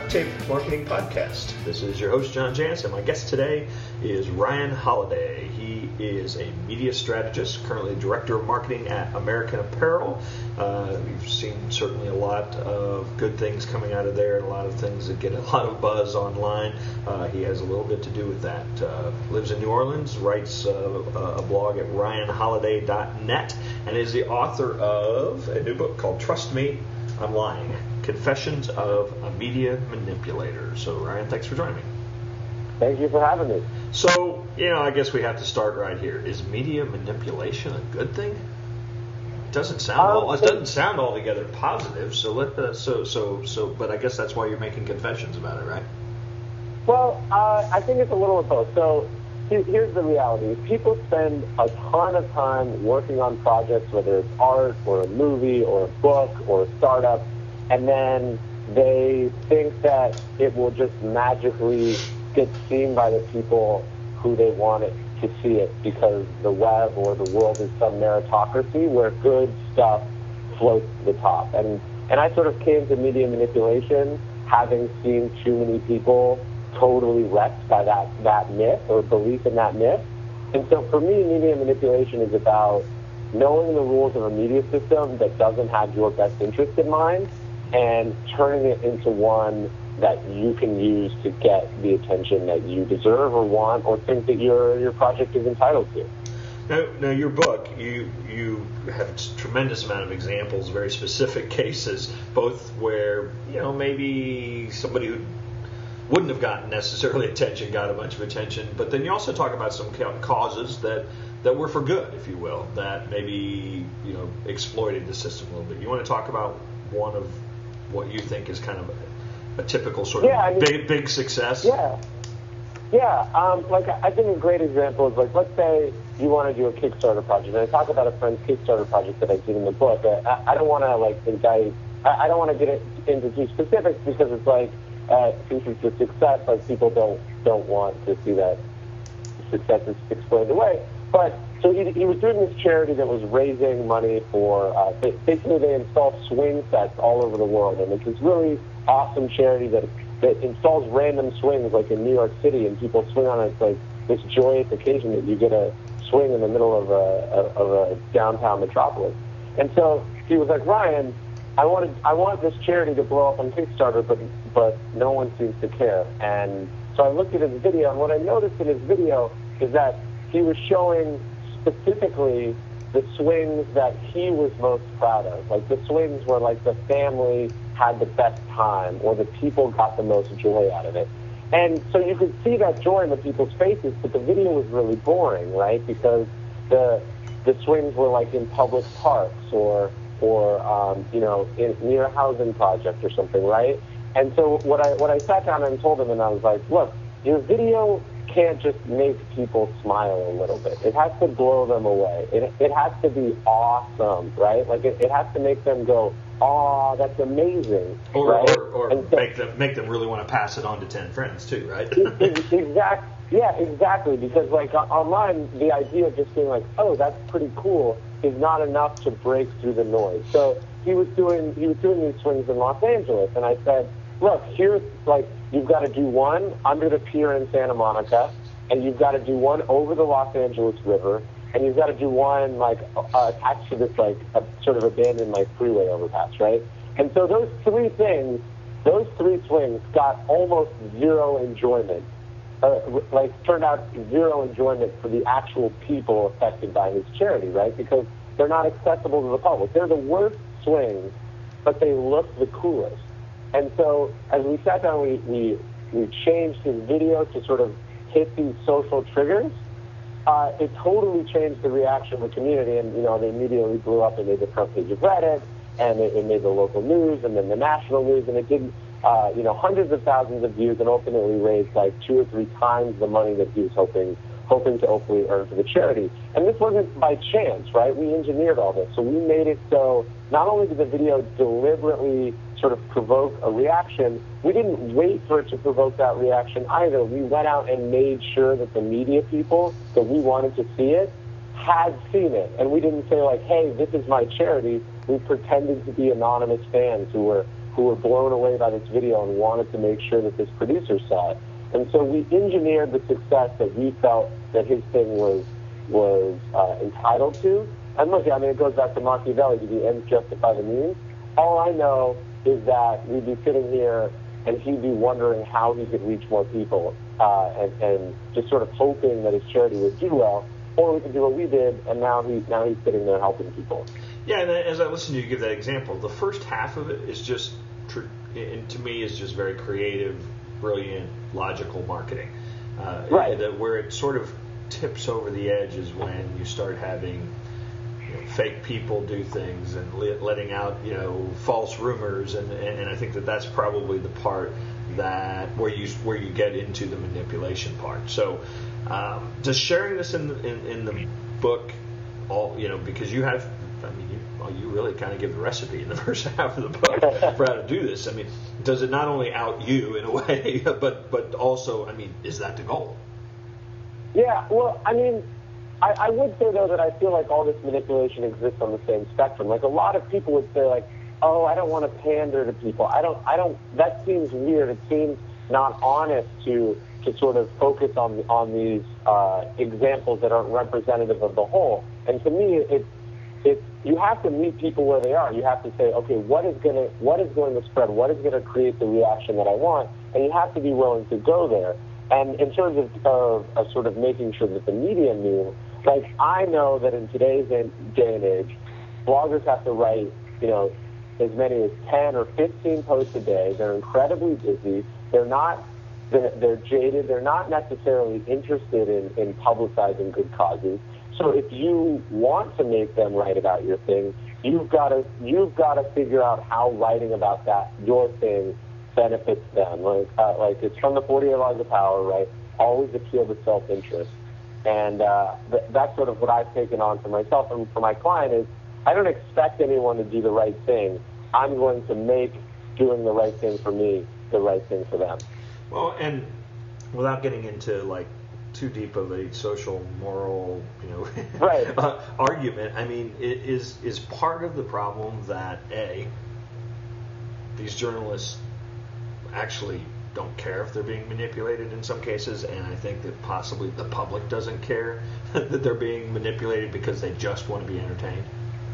Duct Tape Marketing Podcast. This is your host, John Jantsch, and my guest today is Ryan Holiday. He is a media strategist, currently Director of Marketing at American Apparel. We've seen certainly a lot of good things coming out of there, and a lot of things that get a lot of buzz online. He has a little bit to do with that. Lives in New Orleans, writes a blog at ryanholiday.net, and is the author of a new book called Trust Me, I'm Lying: Confessions of a Media Manipulator. So, Ryan, thanks for joining me. Thank you for having me. So, I guess we have to start right here. Is media manipulation a good thing? It doesn't sound altogether positive. So but I guess that's why you're making confessions about it, right? Well, I think it's a little of both. So here's the reality. People spend a ton of time working on projects, whether it's art or a movie or a book or a startup, and then they think that it will just magically get seen by the people who they want it to see it, because the web or the world is some meritocracy where good stuff floats to the top. And I sort of came to media manipulation having seen too many people totally wrecked by that myth or belief in that myth. And so for me, media manipulation is about knowing the rules of a media system that doesn't have your best interest in mind and turning it into one that you can use to get the attention that you deserve or want or think that your project is entitled to. Now your book, you have a tremendous amount of examples, very specific cases, both where, maybe somebody who wouldn't have gotten necessarily attention got a bunch of attention, but then you also talk about some causes that were for good, if you will, that maybe, exploited the system a little bit. You want to talk about one of what you think is kind of a typical sort of big success? Yeah. I think a great example is, let's say you want to do a Kickstarter project, and I talk about a friend's Kickstarter project that I did in the book. I don't want to, indict, I don't want to get into too specifics, because it's since it's a success, people don't want to see that success is explained away. But so he was doing this charity that was raising money for, basically they install swing sets all over the world, and it's this really awesome charity that installs random swings, like in New York City, and people swing on it. It's like this joyous occasion that you get a swing in the middle of a downtown metropolis. And so he was like, Ryan, I want this charity to blow up on Kickstarter, but no one seems to care. And so I looked at his video, and what I noticed in his video is that he was showing specifically the swings that he was most proud of, like the swings where the family had the best time or the people got the most joy out of it. And so you could see that joy in the people's faces, but the video was really boring, right? Because the swings were in public parks or near a housing project or something, right? And so what I sat down and told him, and I was like, look, your video can't just make people smile a little bit. It has to blow them away. It has to be awesome, right? It has to make them go, "Oh, that's amazing," right? Or make them really want to pass it on to 10 friends too, right? Exactly. Because online, the idea of just being "Oh, that's pretty cool," is not enough to break through the noise. So he was doing these swings in Los Angeles, and I said, look, here's you've got to do one under the pier in Santa Monica, and you've got to do one over the Los Angeles River, and you've got to do one attached to this a sort of abandoned freeway overpass, right? And so those three swings got almost zero enjoyment. Turned out zero enjoyment for the actual people affected by his charity, right? Because they're not accessible to the public. They're the worst swings, but they look the coolest. And so as we sat down, we changed his video to sort of hit these social triggers. It totally changed the reaction of the community, and they immediately blew up and made the front page of Reddit, and it made the local news, and then the national news, and it did hundreds of thousands of views, and ultimately raised 2 or 3 times the money that he was hoping to hopefully earn for the charity. And this wasn't by chance, right? We engineered all this. So we made it so not only did the video deliberately sort of provoke a reaction, we didn't wait for it to provoke that reaction either. We went out and made sure that the media people that we wanted to see it had seen it. And we didn't say hey, this is my charity. We pretended to be anonymous fans who were who were blown away by this video and wanted to make sure that this producer saw it. And so we engineered the success that we felt that his thing was entitled to. And look, I mean, it goes back to Machiavelli, do the ends justify the means? All I know is that we'd be sitting here and he'd be wondering how he could reach more people, and just sort of hoping that his charity would do well, or we could do what we did, and now he's sitting there helping people. Yeah, and as I listen to you give that example, the first half of it is just, and to me, is just very creative, brilliant, logical marketing. Right. Where it sort of tips over the edge is when you start having fake people do things and letting out false rumors, and I think that's probably the part that where you get into the manipulation part. So does sharing this in the book, because you have, you really kind of give the recipe in the first half of the book for how to do this. I mean, does it not only out you in a way, but also, is that the goal? Yeah, well, I would say, though, that I feel like all this manipulation exists on the same spectrum. Like, a lot of people would say, like, oh, I don't want to pander to people. That seems weird. It seems not honest to sort of focus on these examples that aren't representative of the whole. And to me, it's you have to meet people where they are. You have to say, okay, what is going to spread? What is going to create the reaction that I want? And you have to be willing to go there. And in terms of sort of making sure that the media knew, like, I know that in today's day and age, bloggers have to write, as many as 10 or 15 posts a day. They're incredibly busy. They're jaded. They're not necessarily interested in publicizing good causes. So if you want to make them write about your thing, you've got to figure out how writing about your thing benefits them. Like it's from the 48 Laws of Power, right? Always appeal to self-interest. And that's sort of what I've taken on for myself and for my client is I don't expect anyone to do the right thing. I'm going to make doing the right thing for me the right thing for them. Well, and without getting into like too deep of a social moral, right. Argument, is part of the problem that these journalists actually don't care if they're being manipulated in some cases, and I think that possibly the public doesn't care that they're being manipulated because they just want to be entertained?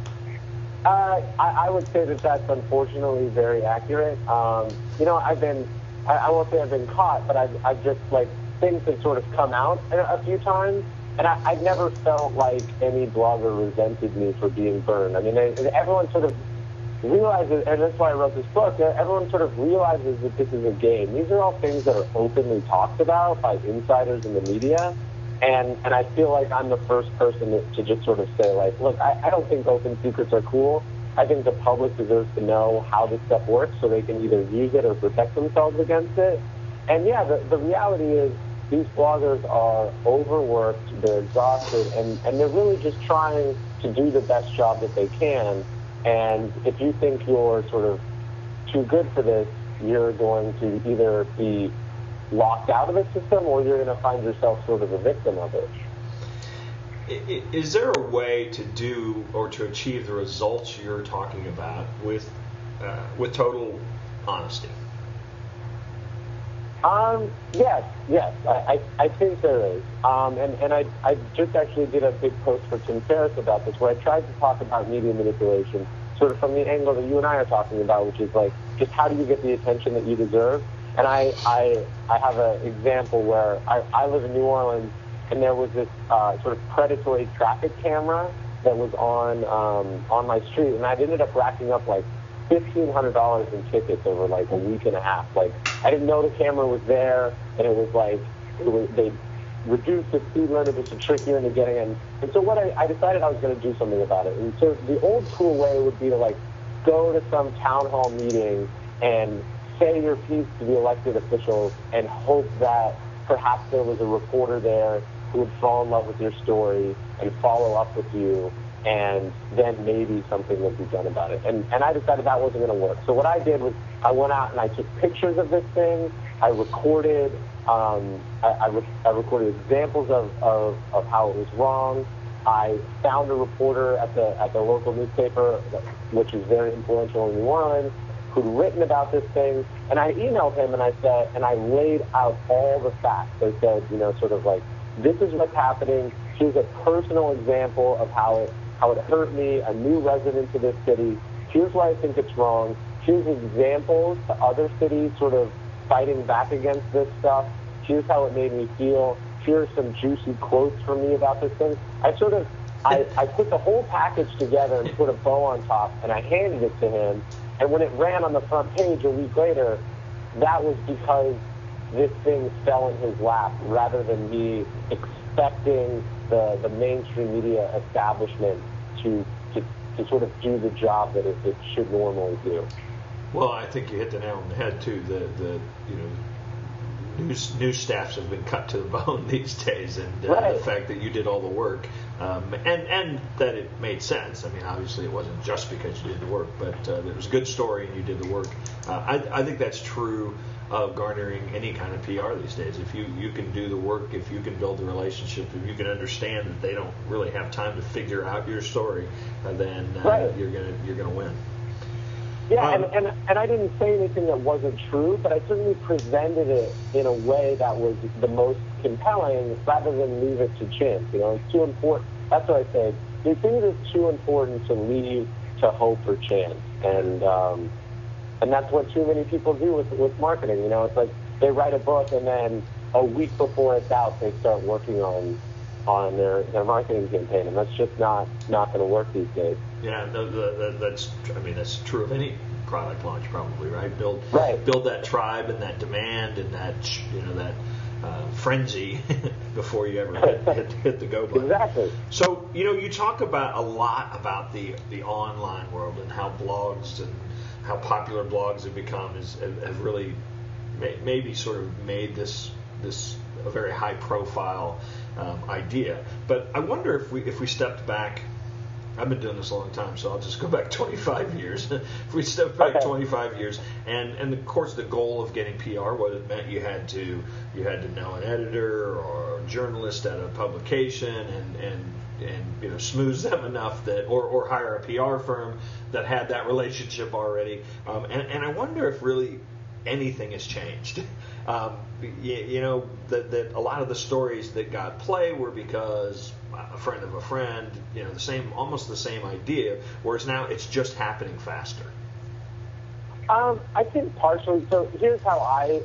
I would say that that's unfortunately very accurate. I won't say I've been caught, but I've just, like, things have sort of come out a few times, and I've never felt like any blogger resented me for being burned. Everyone sort of realizes, and that's why I wrote this book, everyone sort of realizes that this is a game. These are all things that are openly talked about by insiders in the media, and I feel like I'm the first person to just sort of say, like, look, I don't think open secrets are cool. I think the public deserves to know how this stuff works so they can either use it or protect themselves against it. And yeah, the reality is these bloggers are overworked, they're exhausted, and they're really just trying to do the best job that they can. And if you think you're sort of too good for this, you're going to either be locked out of the system or you're going to find yourself sort of a victim of it. Is there a way to do or to achieve the results you're talking about with total honesty? Yes. I think there is. And I just actually did a big post for Tim Ferriss about this, where I tried to talk about media manipulation sort of from the angle that you and I are talking about, which is like, just how do you get the attention that you deserve? And I have an example where I live in New Orleans, and there was this sort of predatory traffic camera that was on my street, and I'd ended up racking up like $1,500 in tickets over like a week and a half. Like, I didn't know the camera was there, and they reduced the speed limit just to trick you into getting in. And so I decided I was going to do something about it. And so the old school way would be to like go to some town hall meeting and say your piece to the elected officials and hope that perhaps there was a reporter there who would fall in love with your story and follow up with you, and then maybe something would be done about it. And I decided that wasn't going to work. So what I did was I went out and I took pictures of this thing. I recorded I recorded examples of how it was wrong. I found a reporter at the local newspaper, which is very influential in New Orleans, who'd written about this thing, and I emailed him and I said, and I laid out all the facts. I said, sort of like, this is what's happening. Here's a personal example of how it hurt me, a new resident to this city. Here's why I think it's wrong. Here's examples to other cities sort of fighting back against this stuff. Here's how it made me feel. Here are some juicy quotes from me about this thing. I put the whole package together and put a bow on top, and I handed it to him. And when it ran on the front page a week later, that was because this thing fell in his lap rather than me expecting the mainstream media establishment to sort of do the job that it should normally do. Well, I think you hit the nail on the head too. The news staffs have been cut to the bone these days, and right. The fact that you did all the work, and that it made sense. I mean, obviously it wasn't just because you did the work, but it was a good story and you did the work. I think that's true of garnering any kind of PR these days. If you can do the work, if you can build the relationship, if you can understand that they don't really have time to figure out your story, then right. you're gonna win. Yeah, and I didn't say anything that wasn't true, but I certainly presented it in a way that was the most compelling rather than leave it to chance. It's too important. That's what I say. These things are too important to leave to hope or chance. And that's what too many people do with marketing. It's like they write a book and then a week before it's out, they start working on their marketing campaign, and that's just not going to work these days. Yeah, that's true of any product launch, probably, right? Build that tribe and that demand and that that frenzy before you ever hit the go button. Exactly. So you talk about a lot about the online world and how blogs and how popular blogs have become have really maybe sort of made this a very high profile idea. But I wonder if we stepped back. I've been doing this a long time, so I'll just go back 25 years. If we step back 25 years, and of course the goal of getting PR, what it meant, you had to know an editor or a journalist at a publication, and smooze them enough that, or hire a PR firm that had that relationship already. And I wonder if really anything has changed. That a lot of the stories that got play were because a friend of a friend, almost the same idea, whereas now it's just happening faster. I think partially. So here's how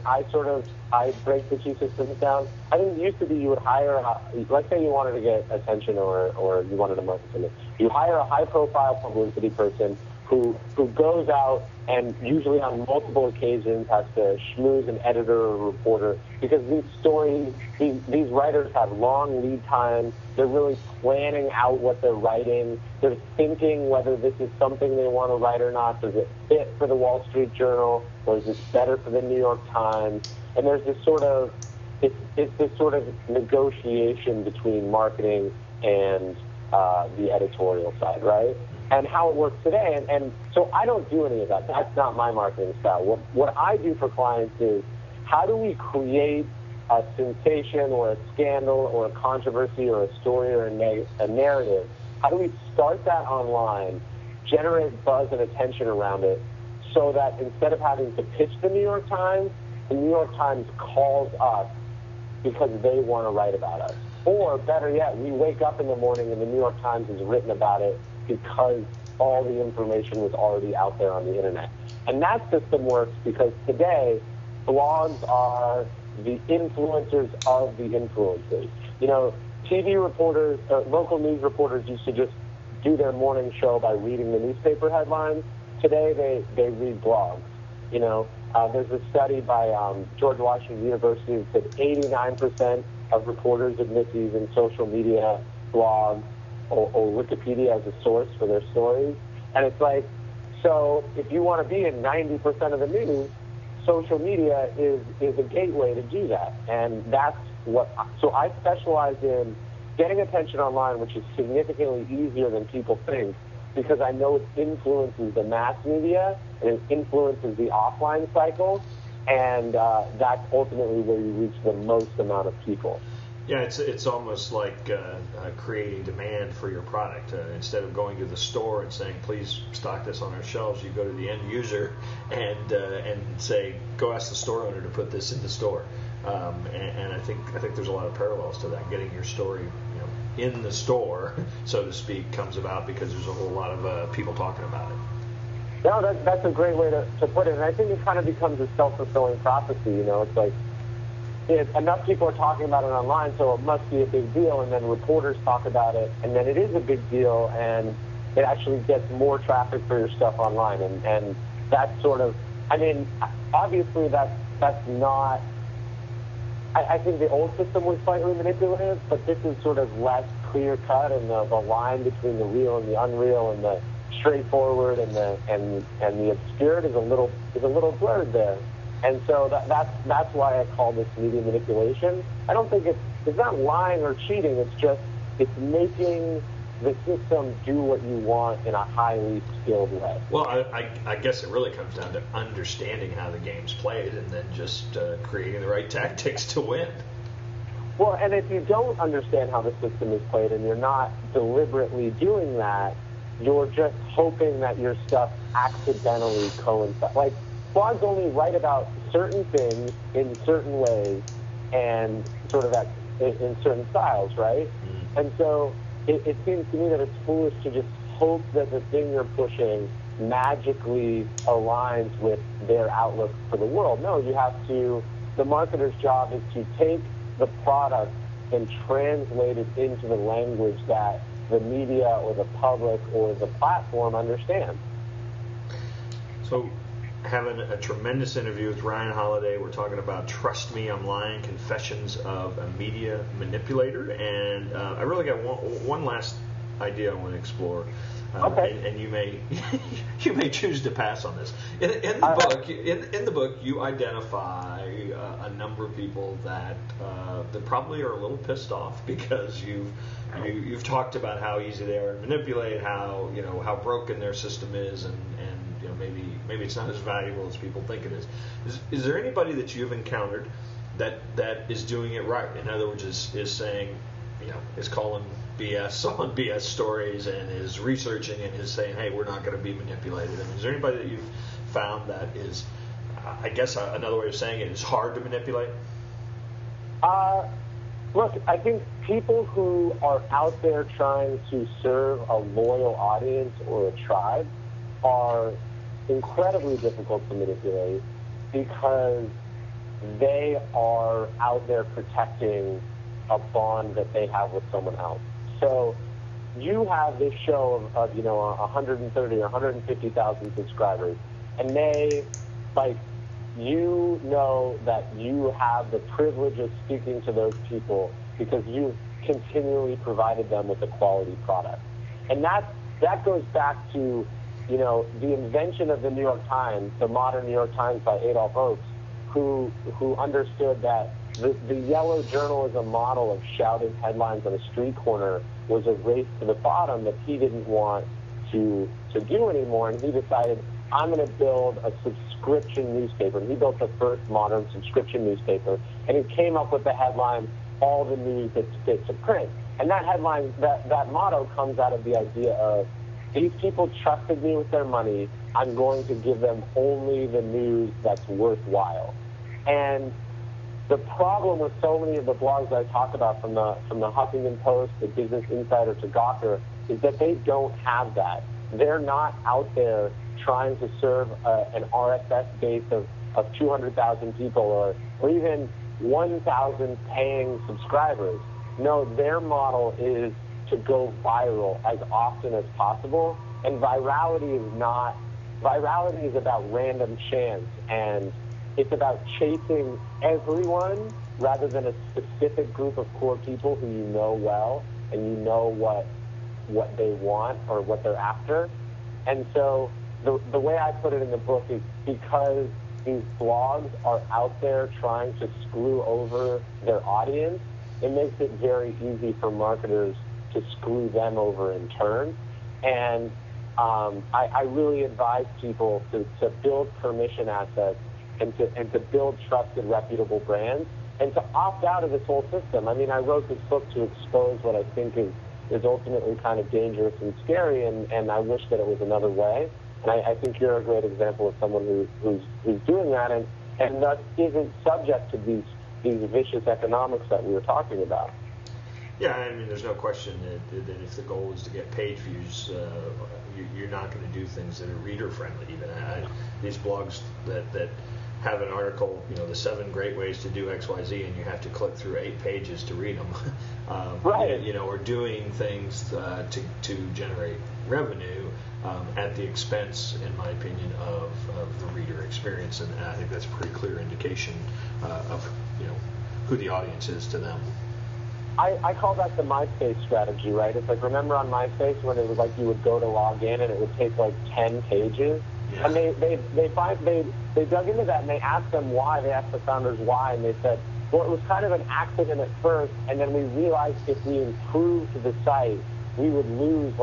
I break the two systems down. I think it used to be you would hire, let's say you wanted to get attention or you wanted to market something. You hire a high-profile publicity person who goes out and usually on multiple occasions has to schmooze an editor or a reporter, because these stories, these writers have long lead times. They're really planning out what they're writing. They're thinking whether this is something they want to write or not. Does it fit for the Wall Street Journal, or is this better for the New York Times? And there's this sort of, it's this sort of negotiation between marketing and the editorial side, right? And how it works today. And so I don't do any of that. That's not my marketing style. What I do for clients is, how do we create a sensation or a scandal or a controversy or a story or a narrative? How do we start that online, generate buzz and attention around it, so that instead of having to pitch the New York Times, the New York Times calls us because they want to write about us? Or better yet, we wake up in the morning and the New York Times has written about it because all the information was already out there on the internet. And that system works because today blogs are the influencers of the influencers. TV reporters, local news reporters used to just do their morning show by reading the newspaper headlines. Today they read blogs. There's a study by George Washington University that said 89% of reporters admit using social media, blogs, or Wikipedia as a source for their stories. And it's like, so if you want to be in 90% of the news, social media is a gateway to do that. And that's so I specialize in getting attention online, which is significantly easier than people think, because I know it influences the mass media and it influences the offline cycle, and that's ultimately where you reach the most amount of people. Yeah, it's almost like creating demand for your product. Instead of going to the store and saying, "Please stock this on our shelves," you go to the end user and say, "Go ask the store owner to put this in the store." And I think there's a lot of parallels to that. Getting your story, in the store, so to speak, comes about because there's a whole lot of people talking about it. No, that's a great way to put it. And I think it kind of becomes a self-fulfilling prophecy. It's like, if enough people are talking about it online, so it must be a big deal, and then reporters talk about it, and then it is a big deal, and it actually gets more traffic for your stuff online. And that's sort of, obviously that's not, I think the old system was slightly manipulative, but this is sort of less clear-cut, and the line between the real and the unreal and the straightforward and the obscure is a little blurred there. And so that's why I call this media manipulation. I don't think it's not lying or cheating. It's making the system do what you want in a highly skilled way. Well, I guess it really comes down to understanding how the game's played and then just creating the right tactics to win. Well, and if you don't understand how the system is played and you're not deliberately doing that, you're just hoping that your stuff accidentally coincides. Like, blogs only write about certain things in certain ways and sort of in certain styles, right? Mm-hmm. And so it seems to me that it's foolish to just hope that the thing you're pushing magically aligns with their outlook for the world. No, the marketer's job is to take the product and translate it into the language that the media or the public or the platform understands. So, having a tremendous interview with Ryan Holiday. We're talking about Trust Me, I'm Lying, Confessions of a Media Manipulator. And I really got one last idea I want to explore. Okay. And you may choose to pass on this. In the book, you identify a number of people that probably are a little pissed off because you've talked about how easy they are to manipulate, how broken their system is, and maybe it's not as valuable as people think it is. Is there anybody that you've encountered that is doing it right? In other words, is saying, is calling BS on BS stories and is researching and is saying, hey, we're not going to be manipulated? Is there anybody that you've found that is, I guess another way of saying it, is hard to manipulate? Look, I think people who are out there trying to serve a loyal audience or a tribe are incredibly difficult to manipulate because they are out there protecting a bond that they have with someone else. So you have this show of 130 or 150,000 subscribers, and they, that you have the privilege of speaking to those people because you've continually provided them with a quality product. And that goes back to the invention of the New York Times, the modern New York Times by Adolph Oakes, who understood that the yellow journalism model of shouting headlines on a street corner was a race to the bottom that he didn't want to do anymore, and he decided, I'm going to build a subscription newspaper. And he built the first modern subscription newspaper, and he came up with the headline, all the news that's fit to print. And that headline, that motto comes out of the idea of, these people trusted me with their money. I'm going to give them only the news that's worthwhile. And the problem with so many of the blogs that I talk about, from the Huffington Post, the Business Insider to Gawker, is that they don't have that. They're not out there trying to serve an RSS base of 200,000 people or even 1,000 paying subscribers. No, their model is to go viral as often as possible, and virality is about random chance, and it's about chasing everyone rather than a specific group of core people who you know well and you know what they want or what they're after. And so the way I put it in the book is, because these blogs are out there trying to screw over their audience, it makes it very easy for marketers to screw them over in turn. And I really advise people to build permission assets and to build trusted, reputable brands, and to opt out of this whole system. I mean, I wrote this book to expose what I think is ultimately kind of dangerous and scary, and I wish that it was another way. And I think you're a great example of someone who's doing that, and thus isn't subject to these vicious economics that we were talking about. Yeah, I mean, there's no question that if the goal is to get page views, you're not going to do things that are reader friendly. Even these blogs that have an article, the 7 great ways to do X, Y, Z, and you have to click through 8 pages to read them. Right. Or doing things to generate revenue at the expense, in my opinion, of the reader experience, and I think that's a pretty clear indication of who the audience is to them. I call that the MySpace strategy, right? It's like, remember on MySpace when it was like you would go to log in and it would take like 10 pages? Yeah. And they dug into that and they asked them why. They asked the founders why, and they said, well, it was kind of an accident at first, and then we realized if we improved the site, we would lose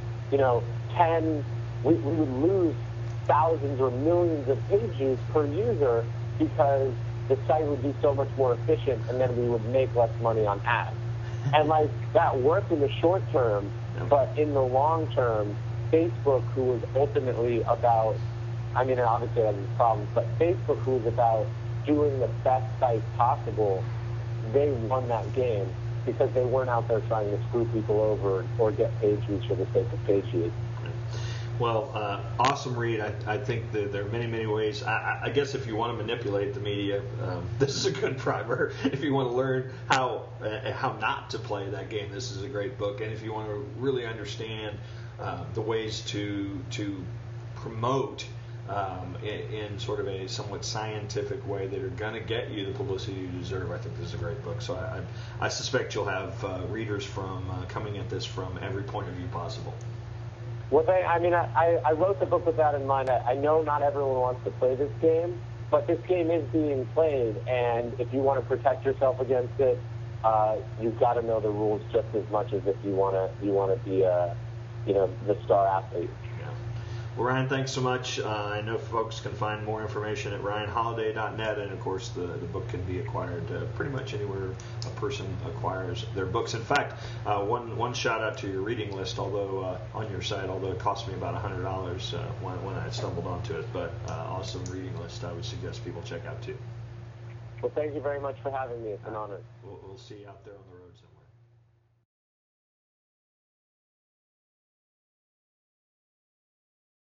we would lose thousands or millions of pages per user because the site would be so much more efficient, and then we would make less money on ads. And like that worked in the short term, but in the long term, Facebook, who was ultimately about, I mean, obviously it has its problems, but Facebook, who was about doing the best site possible, they won that game because they weren't out there trying to screw people over or get page views for the sake of page views. Well, awesome read. I think that there are many, many ways. I guess if you want to manipulate the media, this is a good primer. If you want to learn how not to play that game, this is a great book. And if you want to really understand the ways to promote in sort of a somewhat scientific way that are going to get you the publicity you deserve, I think this is a great book. So I suspect you'll have readers from coming at this from every point of view possible. Well, I wrote the book with that in mind. I know not everyone wants to play this game, but this game is being played, and if you want to protect yourself against it, you've got to know the rules just as much as if you want to be the star athlete. Well, Ryan, thanks so much. I know folks can find more information at ryanholiday.net, and of course the book can be acquired pretty much anywhere a person acquires their books. In fact, one shout out to your reading list, although on your site, although it cost me about $100 when I stumbled onto it, but awesome reading list I would suggest people check out too. Well, thank you very much for having me. It's an honor. We'll see you out there on the road somewhere.